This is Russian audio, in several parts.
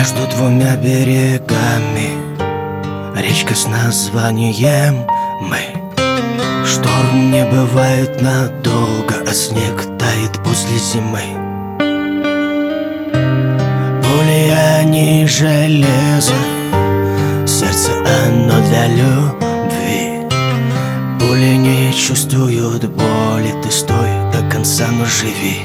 Между двумя берегами речка с названием «Мы». Шторм не бывает надолго, а снег тает после зимы. Пули они железо, сердце оно для любви. Пули не чувствуют боли, ты стой до конца, но живи.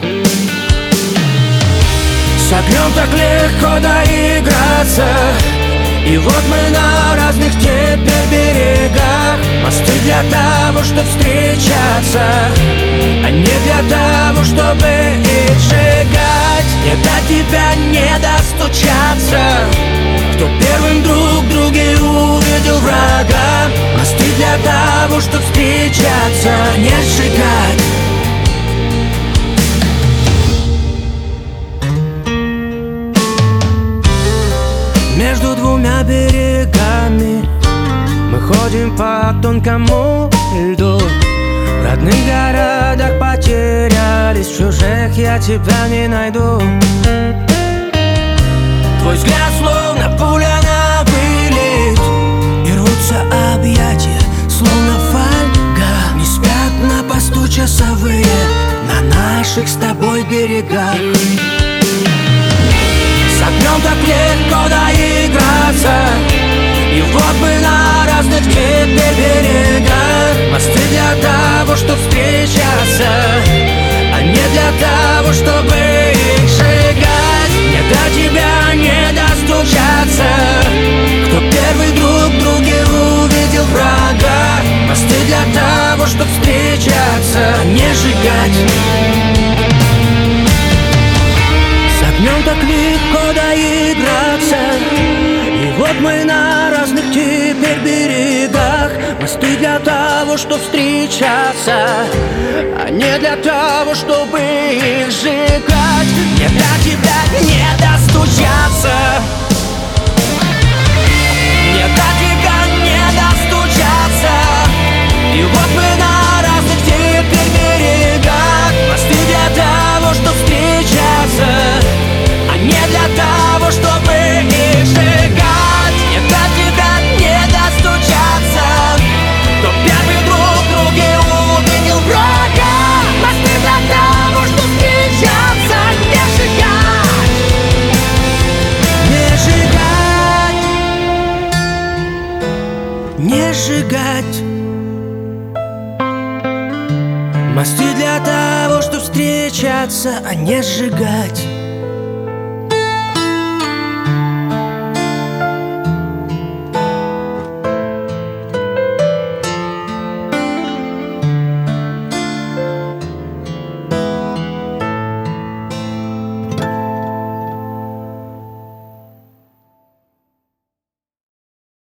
С огнем так легко доиграться, и вот мы на разных теперь берегах. Мосты для того, чтобы встречаться, а не для того, чтобы их сжигать. Не до тебя не достучаться, кто первым друг друге увидел врага. Мосты для того, чтобы встречаться, а не сжигать. Между двумя берегами мы ходим по тонкому льду. В родных городах потерялись, в чужих я тебя не найду. Твой взгляд словно пуля на вылет, и рвутся объятия, словно фольга. Не спят на посту часовые на наших с тобой берегах. С огнем так легко доиграться, и вот мы на разных теперь берегах. Мосты для того, чтобы встречаться, а не для того, чтобы их сжигать. Не до тебя не достучаться, кто первый друг в друге увидел врага. Мосты для того, чтобы встречаться, а не сжигать. С огнем так легко доиграться, и вот мы на разных теперь берегах. Мосты для того, чтобы встречаться, а не для того, чтобы их сжигать. Не до тебя не достучаться, не до тебя не достучаться, и вот мы на разных теперь берегах. Мосты для того, чтобы встречаться, а не для того, чтобы их сжигать. Не до тебя не достучаться, кто первый друг в друге увидел врага. Мосты для того, чтобы встречаться, не сжигать. Не сжигать. Мосты для того, чтобы встречаться, а не сжигать.